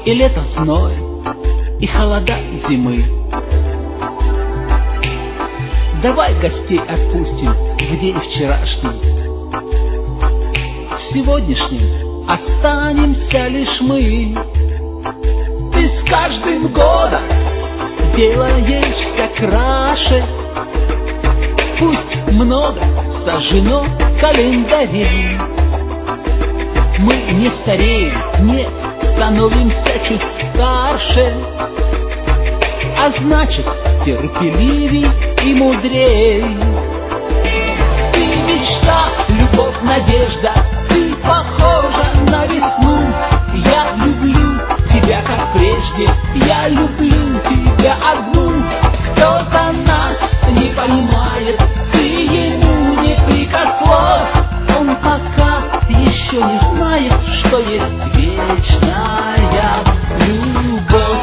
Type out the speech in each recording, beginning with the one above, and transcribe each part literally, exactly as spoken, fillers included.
и лето зной, и холода зимы. Давай гостей отпустим в день вчерашний, в сегодняшнем останемся лишь мы. Ты с каждым годом делаешься краше, пусть много сожжено календарей. Мы не стареем, нет, становимся чуть старше, а значит терпеливей и мудрей. Ты мечта, любовь, надежда, ты похожа на весну. Я люблю тебя, как прежде, я люблю тебя одну. Кто-то нас не понимает, ты ему не прикословь. Он пока еще не знает, что есть вечная любовь.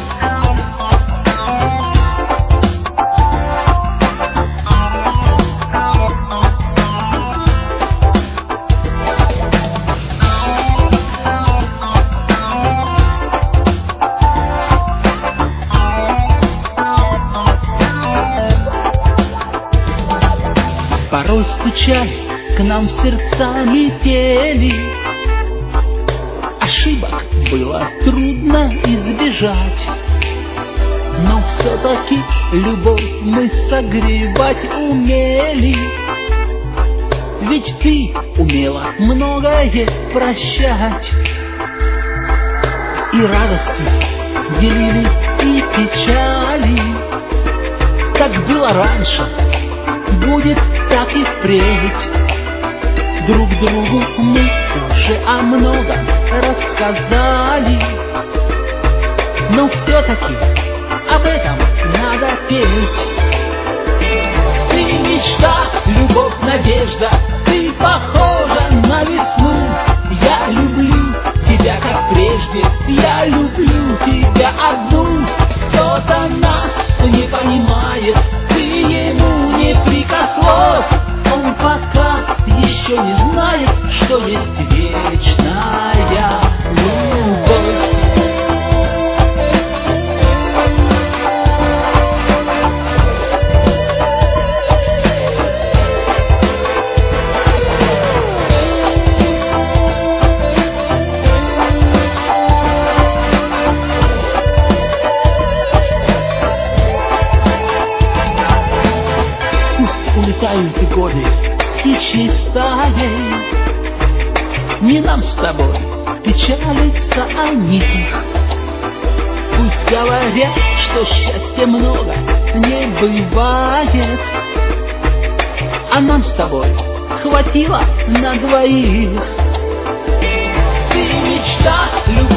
Порой стучали к нам в сердца метели, ошибок было трудно избежать, но все-таки любовь мы согревать умели. Ведь ты умела многое прощать, и радости делили, и печали. Как было раньше, будет так и впредь. Друг другу мы уже о многом рассказали, но все-таки об этом надо петь. Ты мечта, любовь, надежда, ты похожа на весну. Я люблю тебя, как прежде, я люблю тебя одну. Кто-то нас не понимает, ты ему не прикословь. Он пока еще не знает, что есть вечная любовь. Пусть улетают годы птичьей стаей, не нам с тобой печалиться о них. Пусть говорят, что счастья много не бывает, а нам с тобой хватило на двоих. Ты мечта, любовь,